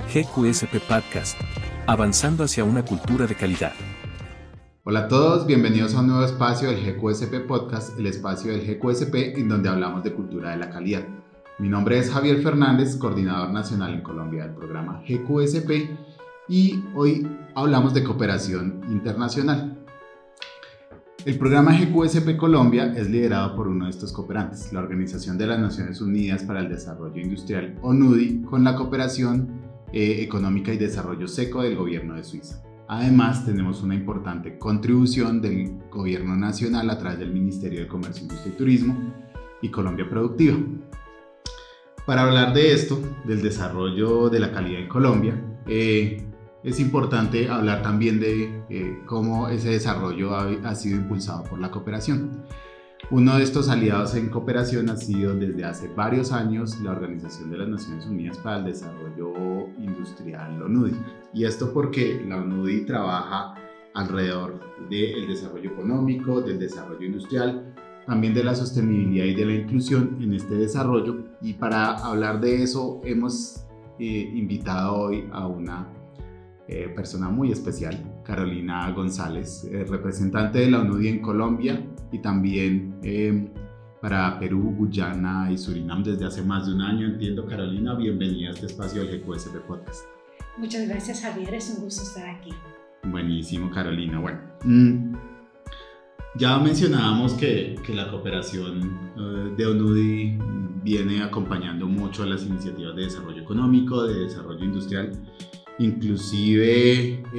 GQSP Podcast, avanzando hacia una cultura de calidad. Hola a todos, bienvenidos a un nuevo espacio del GQSP Podcast, el espacio del GQSP en donde hablamos de cultura de la calidad. Mi nombre es Javier Fernández, coordinador nacional en Colombia del programa GQSP, y hoy hablamos de cooperación internacional. El programa GQSP Colombia es liderado por uno de estos cooperantes, la Organización de las Naciones Unidas para el Desarrollo Industrial, ONUDI, con la cooperación económica y desarrollo SECO del gobierno de Suiza. Además, tenemos una importante contribución del gobierno nacional a través del Ministerio de Comercio, Industria y Turismo y Colombia Productiva. Para hablar de esto, del desarrollo de la calidad en Colombia, es importante hablar también de cómo ese desarrollo ha sido impulsado por la cooperación. Uno de estos aliados en cooperación ha sido desde hace varios años la Organización de las Naciones Unidas para el Desarrollo Industrial, ONUDI. Y esto porque la ONUDI trabaja alrededor del desarrollo económico, del desarrollo industrial, también de la sostenibilidad y de la inclusión en este desarrollo. Y para hablar de eso hemos invitado hoy a una persona muy especial, Carolina González, representante de la ONUDI en Colombia y también para Perú, Guyana y Surinam desde hace más de un año. Entiendo, Carolina, bienvenida a este espacio del GQSP Podcast. Muchas gracias, Javier, es un gusto estar aquí. Buenísimo, Carolina. Bueno, ya mencionábamos que la cooperación de ONUDI viene acompañando mucho a las iniciativas de desarrollo económico, de desarrollo industrial. Inclusive,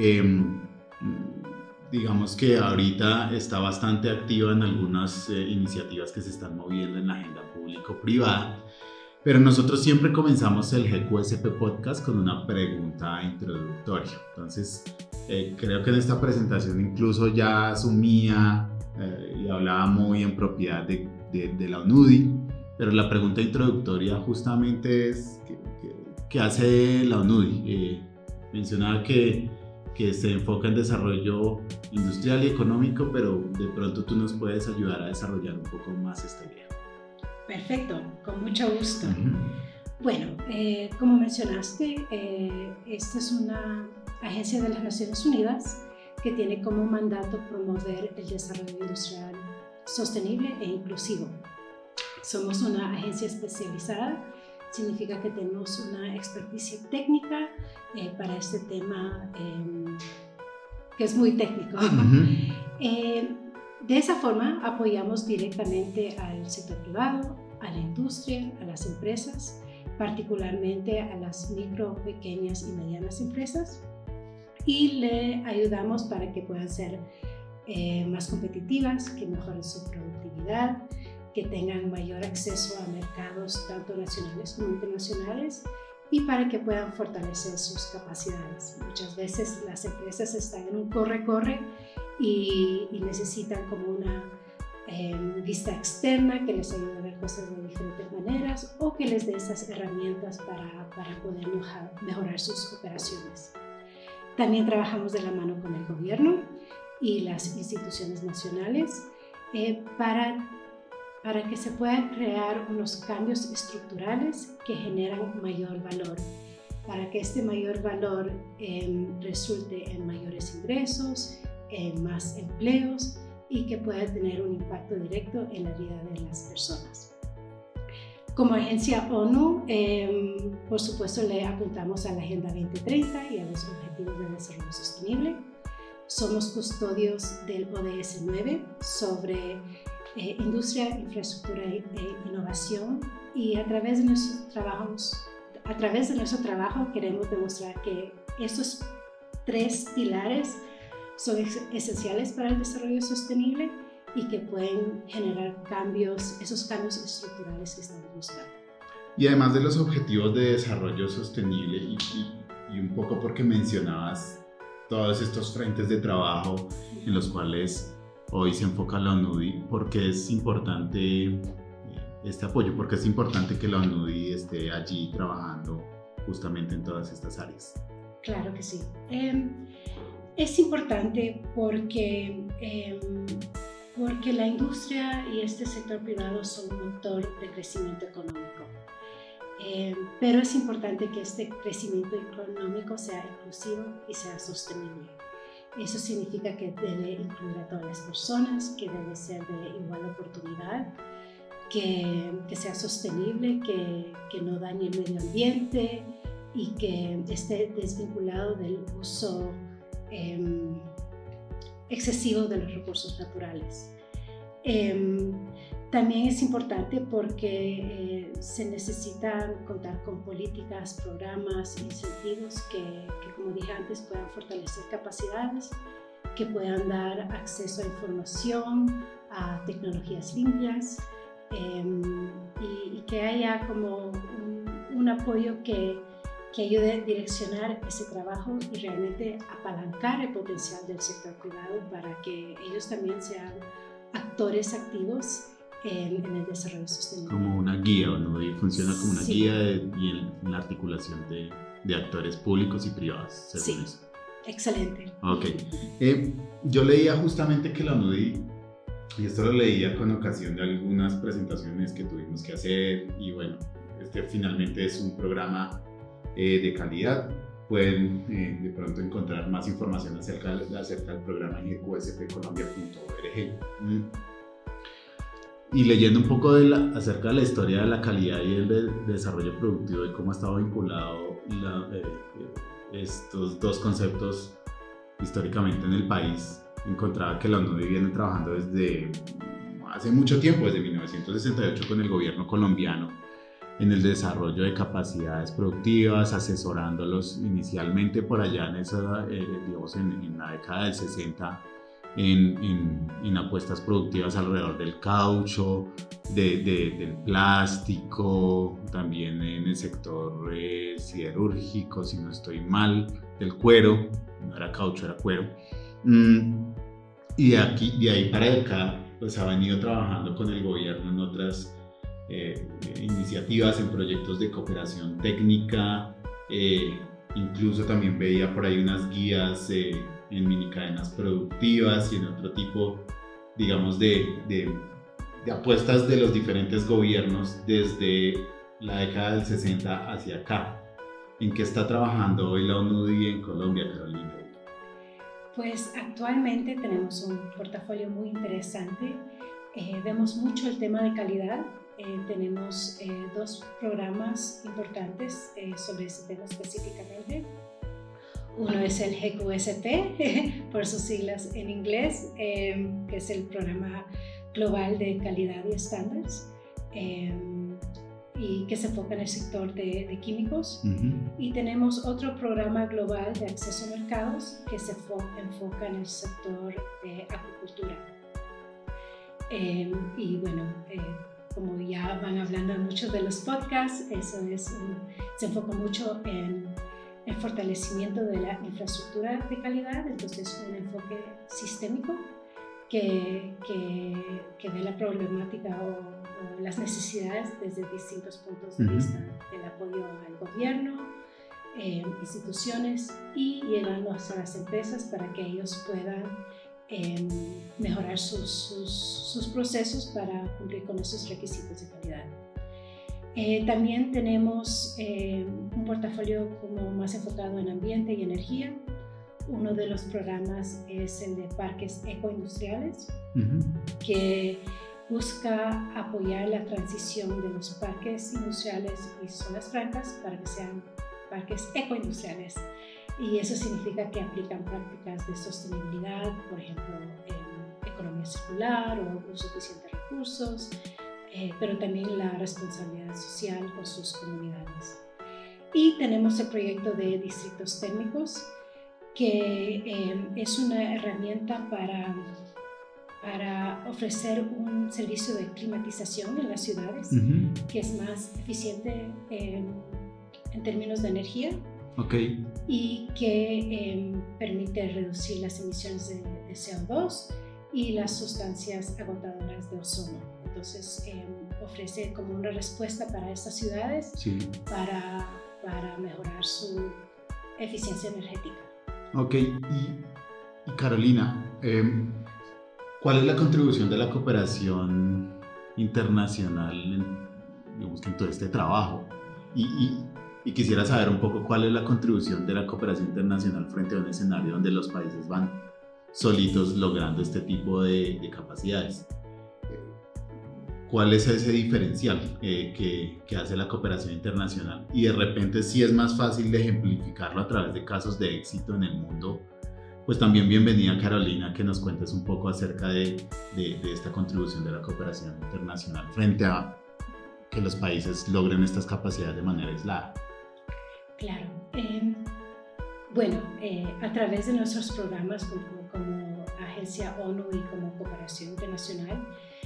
digamos que ahorita está bastante activa en algunas iniciativas que se están moviendo en la agenda público-privada, pero nosotros siempre comenzamos el GQSP Podcast con una pregunta introductoria. Entonces, creo que en esta presentación incluso ya asumía y hablaba muy en propiedad de la ONUDI, pero la pregunta introductoria justamente es ¿qué hace la ONUDI? Mencionaba que se enfoca en desarrollo industrial y económico, pero de pronto tú nos puedes ayudar a desarrollar un poco más esta idea. Perfecto, con mucho gusto. Bueno, como mencionaste, esta es una agencia de las Naciones Unidas que tiene como mandato promover el desarrollo industrial sostenible e inclusivo. Somos una agencia especializada. Significa que tenemos una experticia técnica para este tema que es muy técnico. De esa forma apoyamos directamente al sector privado, a la industria, a las empresas, particularmente a las micro, pequeñas y medianas empresas, y le ayudamos para que puedan ser más competitivas, que mejoren su productividad, que tengan mayor acceso a mercados tanto nacionales como internacionales y para que puedan fortalecer sus capacidades. Muchas veces las empresas están en un corre-corre y necesitan como una vista externa que les ayude a ver cosas de diferentes maneras o que les dé esas herramientas para poder mejorar sus operaciones. También trabajamos de la mano con el gobierno y las instituciones nacionales para que se puedan crear unos cambios estructurales que generan mayor valor, para que este mayor valor resulte en mayores ingresos, en más empleos y que pueda tener un impacto directo en la vida de las personas. Como agencia ONU, por supuesto le apuntamos a la Agenda 2030 y a los Objetivos de Desarrollo Sostenible. Somos custodios del ODS 9 sobre industria, infraestructura e innovación, y a través de nuestro trabajo queremos demostrar que estos tres pilares son esenciales para el desarrollo sostenible y que pueden generar esos cambios estructurales que estamos buscando. Y además de los objetivos de desarrollo sostenible y un poco porque mencionabas todos estos frentes de trabajo en los cuales hoy se enfoca la ONUDI, porque es importante este apoyo, porque es importante que la ONUDI esté allí trabajando justamente en todas estas áreas. Claro que sí. Es importante porque la industria y este sector privado son un motor de crecimiento económico. pero es importante que este crecimiento económico sea inclusivo y sea sostenible. Eso significa que debe incluir a todas las personas, que debe ser de igual oportunidad, que sea sostenible, que no dañe el medio ambiente y que esté desvinculado del uso excesivo de los recursos naturales. También es importante porque se necesita contar con políticas, programas, incentivos que, como dije antes, puedan fortalecer capacidades, que puedan dar acceso a información, a tecnologías limpias y que haya como un apoyo que ayude a direccionar ese trabajo y realmente apalancar el potencial del sector privado para que ellos también sean actores activos en el desarrollo sostenible. Como una guía, ¿no? Y funciona como una Sí. guía y en la articulación de actores públicos y privados, según Sí. eso. Excelente. Ok. Yo leía justamente que la UNUDI, y esto lo leía con ocasión de algunas presentaciones que tuvimos que hacer, y bueno, este finalmente es un programa de calidad. Pueden de pronto encontrar más información acerca del programa en gqspcolombia.org. Y leyendo un poco acerca de la historia de la calidad y el desarrollo productivo y cómo ha estado vinculado estos dos conceptos históricamente en el país, encontraba que la UNUDI viene trabajando desde hace mucho tiempo, desde 1968 con el gobierno colombiano, en el desarrollo de capacidades productivas, asesorándolos inicialmente por allá digamos en la década del 60 en apuestas productivas alrededor del caucho, del plástico, también en el sector siderúrgico, si no estoy mal, del cuero, no era caucho, era cuero. Y de ahí para acá pues ha venido trabajando con el gobierno en otras iniciativas, en proyectos de cooperación técnica, incluso también veía por ahí unas guías en minicadenas productivas y en otro tipo, digamos, de apuestas de los diferentes gobiernos desde la década del 60 hacia acá. ¿En qué está trabajando hoy la UNUDI en Colombia, Carolina? Pues actualmente tenemos un portafolio muy interesante. Vemos mucho el tema de calidad. Tenemos dos programas importantes sobre ese tema específicamente. Uno es el GQSP, por sus siglas en inglés, que es el Programa Global de Calidad y Estándares, y que se enfoca en el sector de químicos. Y tenemos otro programa global de acceso a mercados que se enfoca en el sector de acuicultura. Y bueno, como ya van hablando en muchos de los podcasts, se enfoca mucho en el fortalecimiento de la infraestructura de calidad, entonces un enfoque sistémico que ve la problemática o las necesidades desde distintos puntos de vista, el apoyo al gobierno, instituciones y llegando hasta las empresas para que ellos puedan mejorar sus procesos para cumplir con esos requisitos de calidad. También tenemos un portafolio como más enfocado en ambiente y energía. Uno de los programas es el de parques ecoindustriales, que busca apoyar la transición de los parques industriales y zonas francas para que sean parques ecoindustriales. Y eso significa que aplican prácticas de sostenibilidad, por ejemplo, economía circular o uso eficiente de recursos, pero también la responsabilidad social con sus comunidades. Y tenemos el proyecto de distritos térmicos, que es una herramienta para ofrecer un servicio de climatización en las ciudades, que es más eficiente en términos de energía. Okay. Y que permite reducir las emisiones de CO2 y las sustancias agotadoras de ozono. Entonces ofrece como una respuesta para estas ciudades, sí, para mejorar su eficiencia energética. Ok, y Carolina, ¿cuál es la contribución de la cooperación internacional en todo este trabajo? Y quisiera saber un poco cuál es la contribución de la cooperación internacional frente a un escenario donde los países van solitos logrando este tipo de capacidades. ¿Cuál es ese diferencial que hace la cooperación internacional? Y de repente, si es más fácil de ejemplificarlo a través de casos de éxito en el mundo, pues también bienvenida Carolina, que nos cuentes un poco acerca de esta contribución de la cooperación internacional frente a que los países logren estas capacidades de manera aislada. Claro. Bueno, a través de nuestros programas como Agencia ONU y como Cooperación Internacional,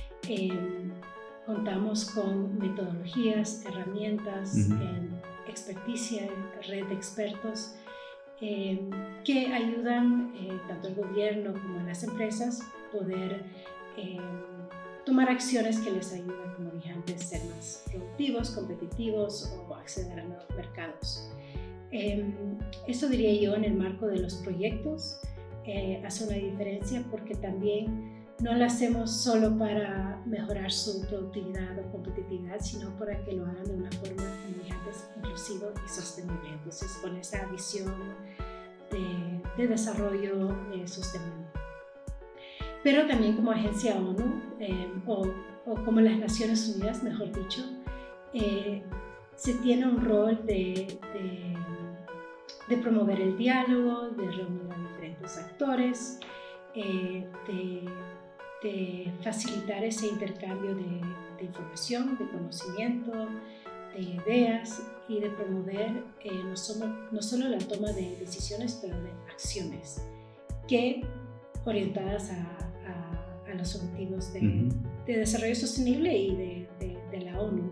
contamos con metodologías, herramientas, experticia, red de expertos que ayudan tanto al gobierno como a las empresas poder tomar acciones que les ayuden, como dije antes, a ser más productivos, competitivos o acceder a nuevos mercados. Eso diría yo en el marco de los proyectos hace una diferencia porque también no lo hacemos solo para mejorar su productividad o competitividad, sino para que lo hagan de una forma, como dije antes, inclusiva y sostenible. Entonces, con esa visión de desarrollo sostenible. Pero también como agencia ONU o como las Naciones Unidas, mejor dicho, se tiene un rol de promover el diálogo, de reunir a diferentes actores, de facilitar ese intercambio de información, de conocimiento, de ideas y de promover no solo la toma de decisiones, pero de acciones que orientadas a los objetivos de desarrollo sostenible y de la ONU.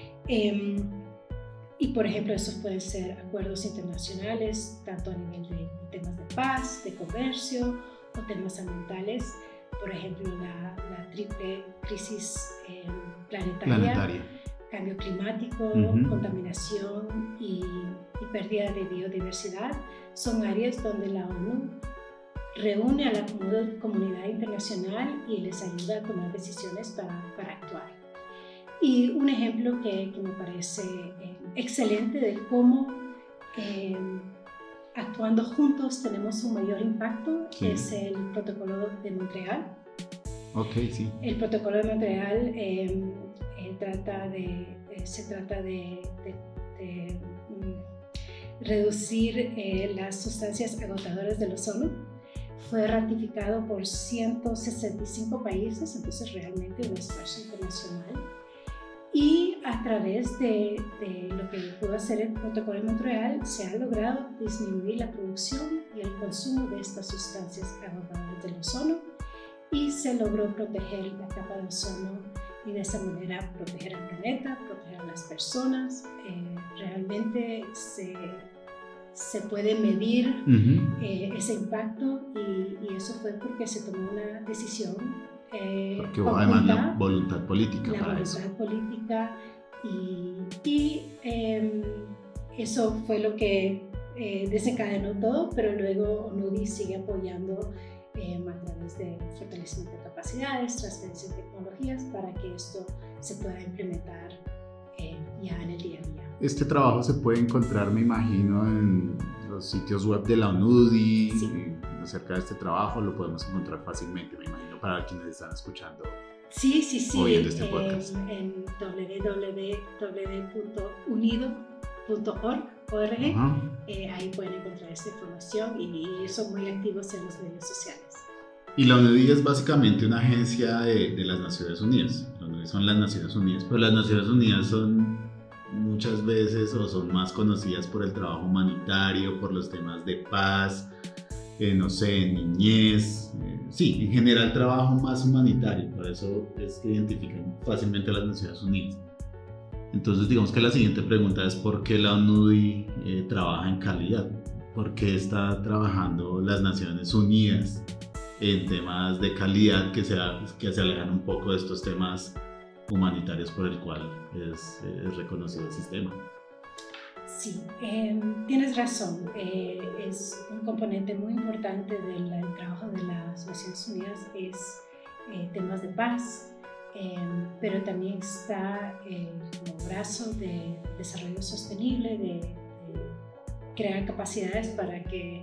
Y por ejemplo, estos pueden ser acuerdos internacionales, tanto a nivel de temas de paz, de comercio o temas ambientales. Por ejemplo, la triple crisis planetaria, cambio climático, contaminación y pérdida de biodiversidad son áreas donde la ONU reúne a la comunidad internacional y les ayuda a tomar decisiones para actuar. Y un ejemplo que me parece excelente de cómo actuando juntos tenemos un mayor impacto es el Protocolo de Montreal. Sí. El Protocolo de Montreal se trata de reducir las sustancias agotadoras del ozono. Fue ratificado por 165 países, entonces realmente un esfuerzo internacional. Y a través de lo que pudo hacer el Protocolo de Montreal, se ha logrado disminuir la producción y el consumo de estas sustancias agotadoras del ozono y se logró proteger la capa de ozono y de esa manera proteger al planeta, proteger a las personas. Realmente se puede medir ese impacto y eso fue porque se tomó una decisión porque hubo además la voluntad política para eso. La voluntad política y eso fue lo que desencadenó todo, pero luego ONUDI sigue apoyando a través de fortalecimiento de capacidades, transferencia de tecnologías para que esto se pueda implementar ya en el día a día. Este trabajo se puede encontrar, me imagino, en los sitios web de la ONUDI. Sí. Acerca de este trabajo lo podemos encontrar fácilmente, me imagino, para quienes están escuchando. Sí. Oyendo este podcast. En www.unido.org. Ahí pueden encontrar esta información y son muy activos en los medios sociales. Y la ONUDI es básicamente una agencia de las Naciones Unidas. La ONUDI son las Naciones Unidas, pero las Naciones Unidas son muchas veces o son más conocidas por el trabajo humanitario, por los temas de paz, niñez, en general trabajo más humanitario, por eso es que identifican fácilmente a las Naciones Unidas. Entonces digamos que la siguiente pregunta es ¿por qué la ONUDI trabaja en calidad? ¿Por qué está trabajando las Naciones Unidas en temas de calidad que se alejan un poco de estos temas humanitarios por el cual es reconocido el sistema? Sí, tienes razón. Es un componente muy importante del trabajo de las Naciones Unidas, es temas de paz, pero también está como brazo de desarrollo sostenible, de crear capacidades para que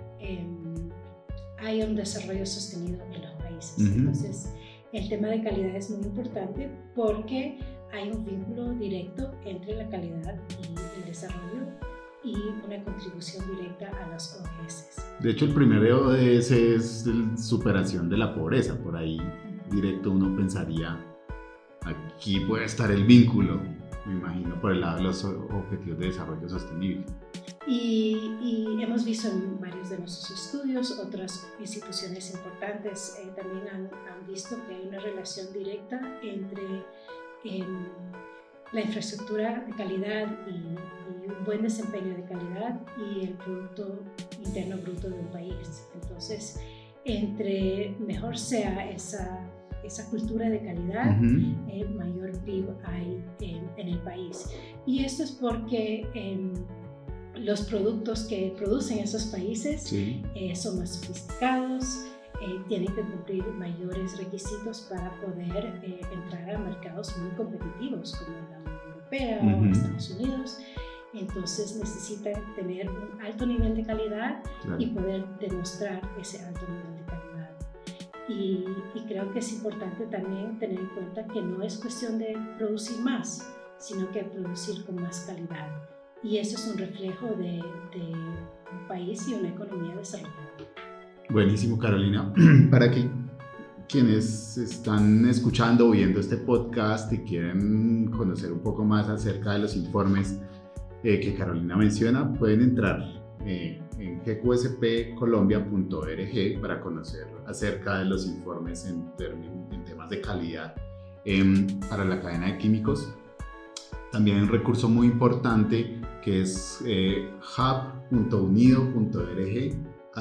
haya un desarrollo sostenido en los países. Entonces, el tema de calidad es muy importante porque hay un vínculo directo entre la calidad y el desarrollo y una contribución directa a las ODS. De hecho, el primer ODS es la superación de la pobreza. Por ahí directo uno pensaría, aquí puede estar el vínculo, me imagino, por el lado de los objetivos de desarrollo sostenible. Y hemos visto en varios de nuestros estudios, otras instituciones importantes también han visto que hay una relación directa entre la infraestructura de calidad y un buen desempeño de calidad y el Producto Interno Bruto de un país. Entonces, entre mejor sea esa cultura de calidad, mayor PIB hay en el país. Y esto es porque los productos que producen esos países son más sofisticados, tienen que cumplir mayores requisitos para poder entrar a mercados muy competitivos como la Unión Europea o Estados Unidos. Entonces necesitan tener un alto nivel de calidad y poder demostrar ese alto nivel de calidad. Y creo que es importante también tener en cuenta que no es cuestión de producir más, sino que producir con más calidad. Y eso es un reflejo de un país y una economía desarrollada. Buenísimo, Carolina. Para que quienes están escuchando o viendo este podcast y quieren conocer un poco más acerca de los informes que Carolina menciona, pueden entrar en gqspcolombia.org para conocer acerca de los informes en temas de calidad para la cadena de químicos. También hay un recurso muy importante que es hub.unido.org,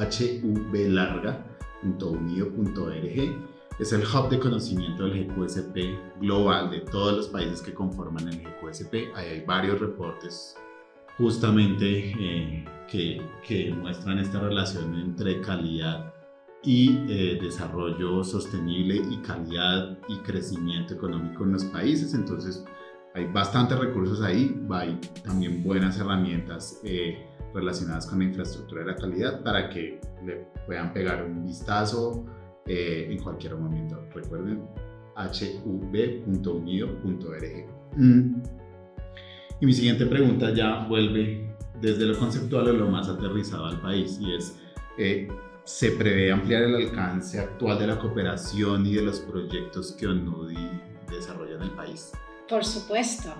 hublarga.unido.org. Es el hub de conocimiento del GQSP global de todos los países que conforman el GQSP. Ahí hay varios reportes justamente que muestran esta relación entre calidad y desarrollo sostenible y calidad y crecimiento económico en los países. Entonces hay bastantes recursos ahí, hay también buenas herramientas relacionadas con la infraestructura de la calidad para que le puedan pegar un vistazo en cualquier momento. Recuerden, hub.unido.org. Y mi siguiente pregunta ya vuelve desde lo conceptual a lo más aterrizado al país, y es, ¿se prevé ampliar el alcance actual de la cooperación y de los proyectos que ONUDI desarrolla en el país? Por supuesto.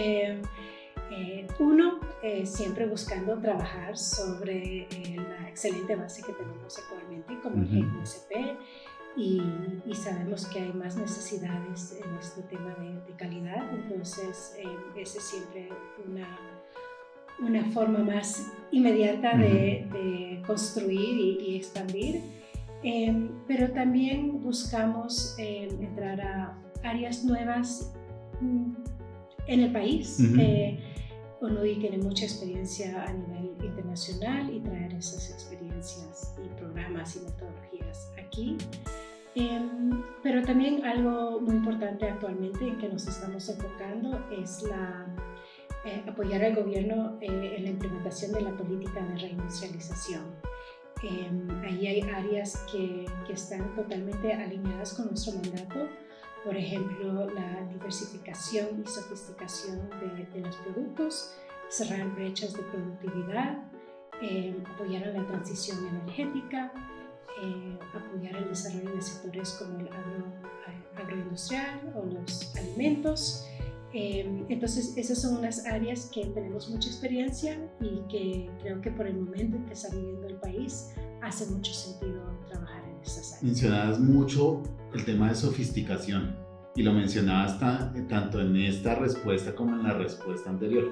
Siempre buscando trabajar sobre la excelente base que tenemos actualmente como el GQSP, y sabemos que hay más necesidades en este tema de calidad. Entonces, esa es siempre una forma más inmediata de construir y expandir. Pero también buscamos entrar a áreas nuevas en el país. ONUDI tiene mucha experiencia a nivel internacional y traer esas experiencias y programas y metodologías aquí. Pero también algo muy importante actualmente en que nos estamos enfocando es apoyar al gobierno en la implementación de la política de reindustrialización. Ahí hay áreas que están totalmente alineadas con nuestro mandato. Por ejemplo, la diversificación y sofisticación de los productos, cerrar brechas de productividad, apoyar a la transición energética, apoyar el desarrollo de sectores como el agroindustrial o los alimentos. Entonces, esas son unas áreas que tenemos mucha experiencia y que creo que por el momento en que está viviendo el país hace mucho sentido trabajar en estas áreas. Mencionabas mucho el tema de sofisticación y lo mencionabas tanto en esta respuesta como en la respuesta anterior.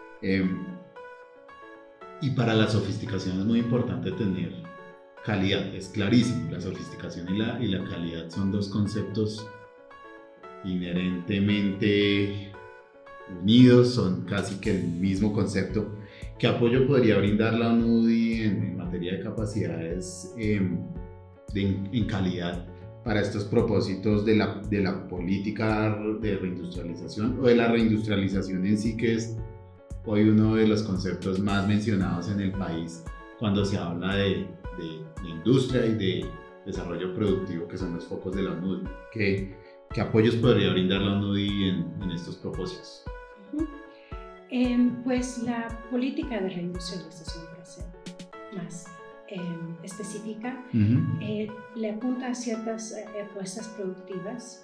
Y para la sofisticación es muy importante tener calidad, es clarísimo. La sofisticación y la calidad son dos conceptos inherentemente unidos, son casi que el mismo concepto. ¿Qué apoyo podría brindar la ONUDI en materia de capacidades en calidad para estos propósitos de la política de reindustrialización o de la reindustrialización en sí, que es hoy uno de los conceptos más mencionados en el país cuando se habla de industria y de desarrollo productivo, que son los focos de la UNUDI? ¿Qué apoyos podría brindar la UNUDI en estos propósitos? Pues la política de reindustrialización, para ser más específica, le apunta a ciertas apuestas productivas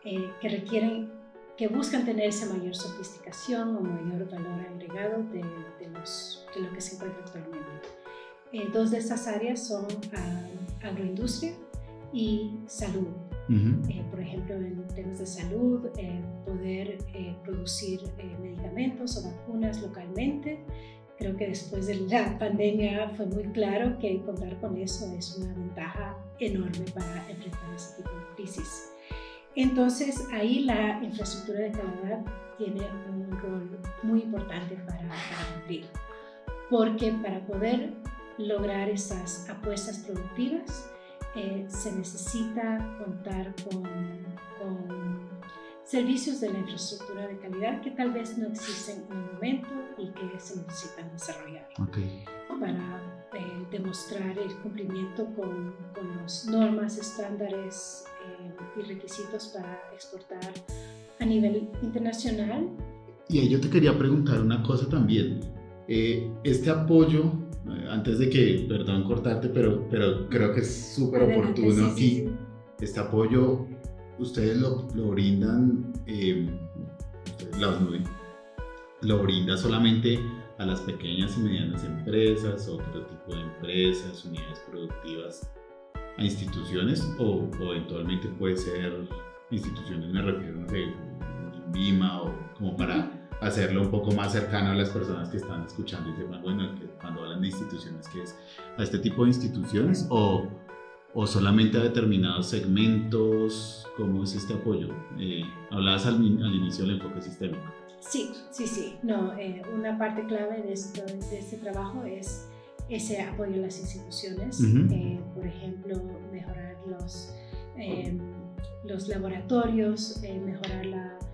que buscan tener esa mayor sofisticación o mayor valor agregado de lo que se encuentra actualmente. Dos de estas áreas son agroindustria y salud. Por ejemplo, en temas de salud, poder producir medicamentos o vacunas localmente. Creo que después de la pandemia fue muy claro que contar con eso es una ventaja enorme para enfrentar ese tipo de crisis. Entonces, ahí la infraestructura de calidad tiene un rol muy importante para cumplir, porque para poder lograr esas apuestas productivas se necesita contar con servicios de la infraestructura de calidad que tal vez no existen en el momento y que se necesitan desarrollar para demostrar el cumplimiento con las normas, estándares y requisitos para exportar a nivel internacional. Y ahí yo te quería preguntar una cosa también. Este apoyo, antes de que, perdón cortarte, pero creo que es súper oportuno aquí. Sí. Este apoyo, ustedes lo brindan, la UNUDI lo brinda solamente a las pequeñas y medianas empresas, otro tipo de empresas, unidades productivas, a instituciones, o eventualmente puede ser instituciones, me refiero a BIMA, o como para hacerlo un poco más cercano a las personas que están escuchando y sepan, bueno, cuando hablan de instituciones, ¿qué es? ¿A este tipo de instituciones o solamente a determinados segmentos? ¿Cómo es este apoyo? Hablabas al inicio del enfoque sistémico. Sí. No, una parte clave de este trabajo es ese apoyo a las instituciones. Por ejemplo, mejorar los laboratorios, mejorar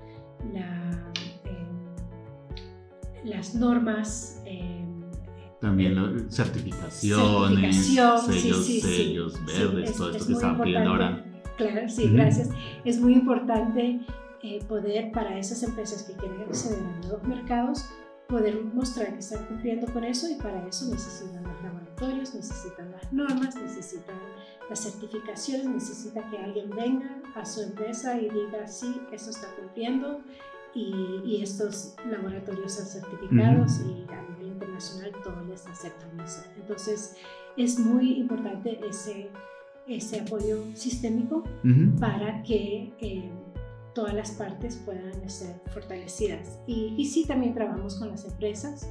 las normas. También certificaciones, sellos verdes, todo esto que están pidiendo ahora. Claro, sí, gracias. Es muy importante poder, para esas empresas que quieren acceder a nuevos mercados, poder mostrar que están cumpliendo con eso, y para eso necesitan los laboratorios, necesitan las normas, necesitan las certificaciones, necesita que alguien venga a su empresa y diga, sí, esto está cumpliendo, y estos laboratorios son certificados, y a nivel internacional todos les aceptan eso. Entonces es muy importante ese apoyo sistémico para que todas las partes puedan ser fortalecidas. Y sí, también trabajamos con las empresas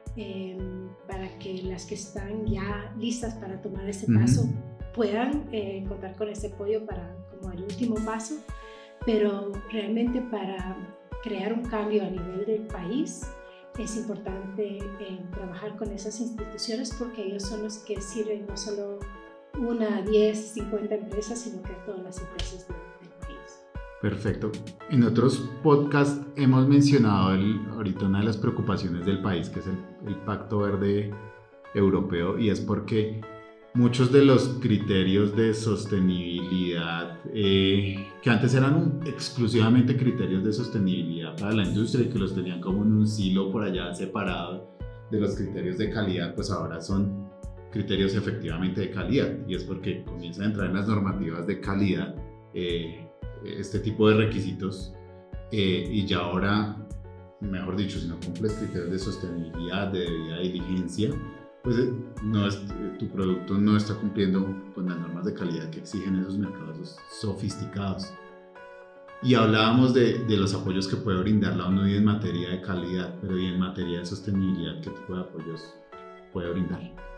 para que las que están ya listas para tomar ese paso puedan contar con ese apoyo como el último paso, pero realmente para crear un cambio a nivel del país es importante trabajar con esas instituciones, porque ellos son los que sirven no solo 1, 10, 50 empresas, sino que a todas las empresas del país. Perfecto. En otros podcasts hemos mencionado ahorita una de las preocupaciones del país, que es el Pacto Verde Europeo, y es porque muchos de los criterios de sostenibilidad, que antes eran exclusivamente criterios de sostenibilidad para la industria y que los tenían como en un silo por allá separado de los criterios de calidad, pues ahora son criterios efectivamente de calidad, y es porque comienzan a entrar en las normativas de calidad este tipo de requisitos, y ya ahora, mejor dicho, si no cumples criterios de sostenibilidad, de debida diligencia, pues tu producto no está cumpliendo con las normas de calidad que exigen esos mercados sofisticados. Y hablábamos de los apoyos que puede brindar la UNUDI en materia de calidad, pero y en materia de sostenibilidad, ¿qué tipo de apoyos puede brindar?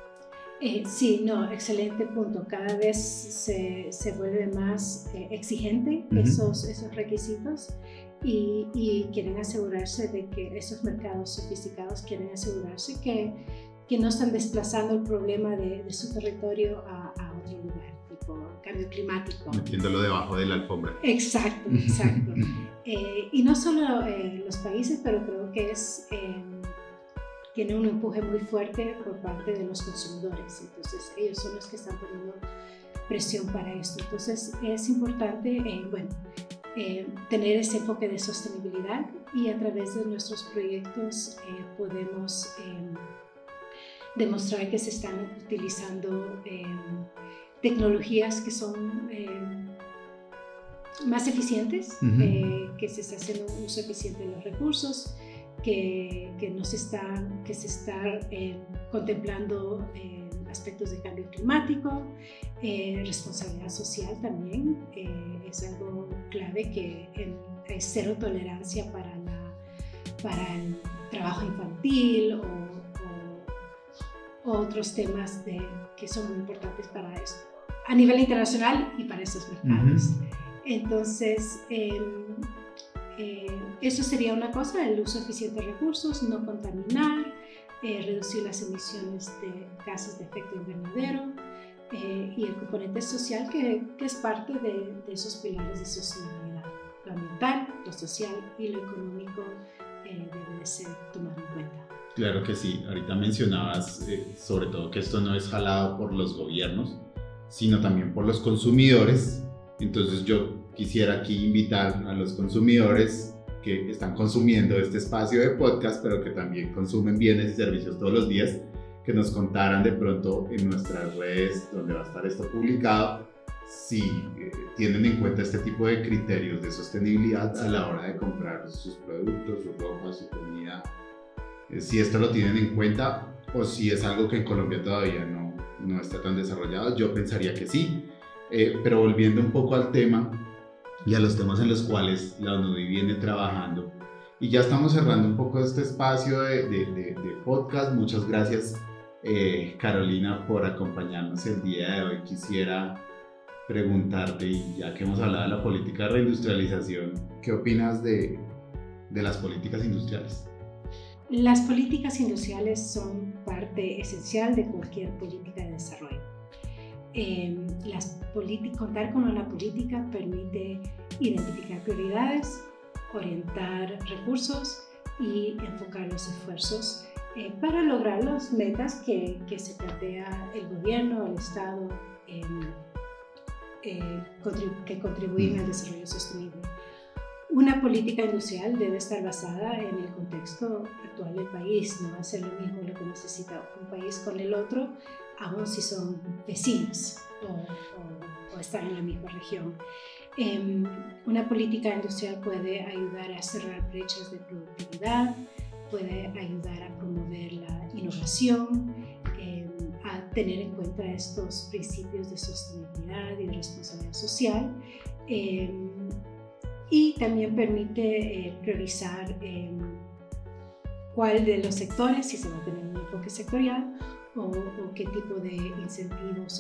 Sí, no, excelente punto. Cada vez se vuelve más exigente esos requisitos, y quieren asegurarse de que esos mercados sofisticados quieren asegurarse que no están desplazando el problema de su territorio a otro lugar, tipo cambio climático. Metiéndolo debajo de la alfombra. Exacto, exacto. Y no solo los países, pero creo que tiene un empuje muy fuerte por parte de los consumidores. Entonces, ellos son los que están poniendo presión para esto. Entonces, es importante, tener ese enfoque de sostenibilidad, y a través de nuestros proyectos podemos demostrar que se están utilizando tecnologías que son más eficientes, que se está haciendo un uso eficiente de los recursos, que se está contemplando aspectos de cambio climático, responsabilidad social también. Es algo clave que hay cero tolerancia para el trabajo infantil o otros temas que son muy importantes para esto a nivel internacional y para estos mercados. Entonces, eso sería una cosa: el uso eficiente de recursos, no contaminar, reducir las emisiones de gases de efecto invernadero, y el componente social que es parte de esos pilares de sostenibilidad. Lo ambiental, lo social y lo económico debe de ser tomado en cuenta. Claro que sí. Ahorita mencionabas sobre todo que esto no es jalado por los gobiernos, sino también por los consumidores. Entonces yo quisiera aquí invitar a los consumidores que están consumiendo este espacio de podcast, pero que también consumen bienes y servicios todos los días, que nos contaran de pronto en nuestras redes, donde va a estar esto publicado, si tienen en cuenta este tipo de criterios de sostenibilidad a la hora de comprar sus productos, su ropa, su comida, si esto lo tienen en cuenta o si es algo que en Colombia todavía no está tan desarrollado. Yo pensaría que sí, pero volviendo un poco al tema y a los temas en los cuales la ONUDI viene trabajando, y ya estamos cerrando un poco este espacio de podcast. Muchas gracias, Carolina, por acompañarnos el día de hoy. Quisiera preguntarte, y ya que hemos hablado de la política de reindustrialización, ¿qué opinas de las políticas industriales? Las políticas industriales son parte esencial de cualquier política de desarrollo. Contar con una política permite identificar prioridades, orientar recursos y enfocar los esfuerzos para lograr las metas que se plantea el gobierno, el Estado, que contribuyen al desarrollo sostenible. Una política industrial debe estar basada en el contexto actual del país. No va a ser lo mismo lo que necesita un país con el otro, aun si son vecinos o están en la misma región. Una política industrial puede ayudar a cerrar brechas de productividad, puede ayudar a promover la innovación, a tener en cuenta estos principios de sostenibilidad y de responsabilidad social, y también permite priorizar cuál de los sectores, si se va a tener un enfoque sectorial, o qué tipo de incentivos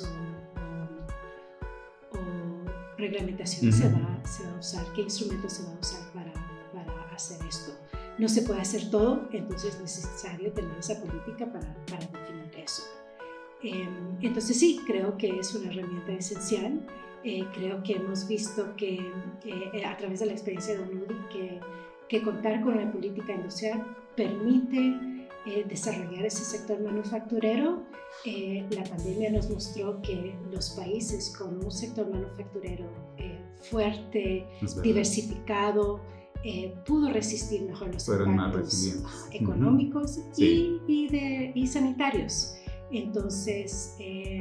o reglamentación se va a usar, qué instrumentos se va a usar para hacer esto. No se puede hacer todo, entonces es necesario tener esa política para definir eso. Entonces sí, creo que es una herramienta esencial. Creo que hemos visto que a través de la experiencia de ONUDI que contar con una política industrial permite desarrollar ese sector manufacturero. La pandemia nos mostró que los países con un sector manufacturero fuerte, diversificado, pudo resistir mejor los impactos económicos y sanitarios. Entonces,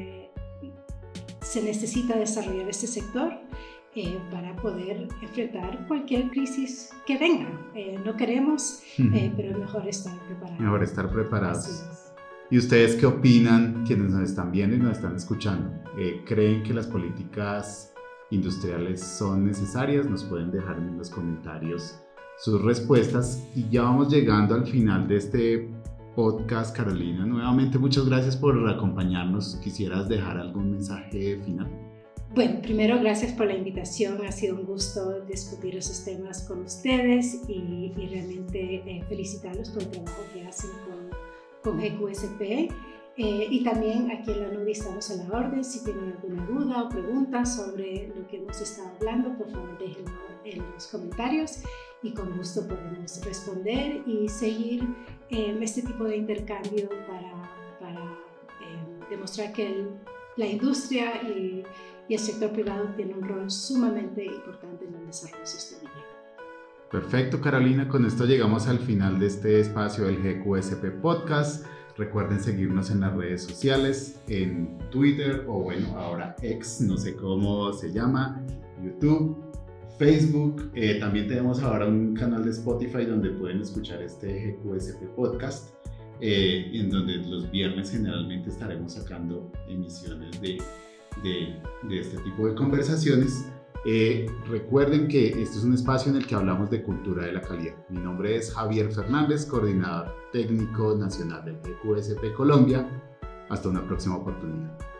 se necesita desarrollar este sector para poder enfrentar cualquier crisis que venga. No queremos, pero es mejor estar preparados. Mejor estar preparados. ¿Y ustedes qué opinan, quienes nos están viendo y nos están escuchando? ¿Creen que las políticas industriales son necesarias? Nos pueden dejar en los comentarios sus respuestas. Y ya vamos llegando al final de este podcast. Carolina, nuevamente muchas gracias por acompañarnos. ¿Quisieras dejar algún mensaje final? Bueno, primero gracias por la invitación. Ha sido un gusto discutir esos temas con ustedes y realmente felicitarlos por el trabajo que hacen con GQSP. Y también aquí en la NUDI estamos a la orden. Si tienen alguna duda o pregunta sobre lo que hemos estado hablando, por favor déjenlo en los comentarios y con gusto podemos responder y seguir este tipo de intercambio para demostrar que la industria y el sector privado tienen un rol sumamente importante en el desarrollo sostenible. Perfecto, Carolina. Con esto llegamos al final de este espacio del GQSP Podcast. Recuerden seguirnos en las redes sociales, en Twitter o bueno, ahora X, no sé cómo se llama, YouTube, Facebook. También tenemos ahora un canal de Spotify donde pueden escuchar este GQSP Podcast, en donde los viernes generalmente estaremos sacando emisiones de este tipo de conversaciones. Recuerden que este es un espacio en el que hablamos de cultura de la calidad. Mi nombre es Javier Fernández, coordinador técnico nacional del GQSP Colombia. Hasta una próxima oportunidad.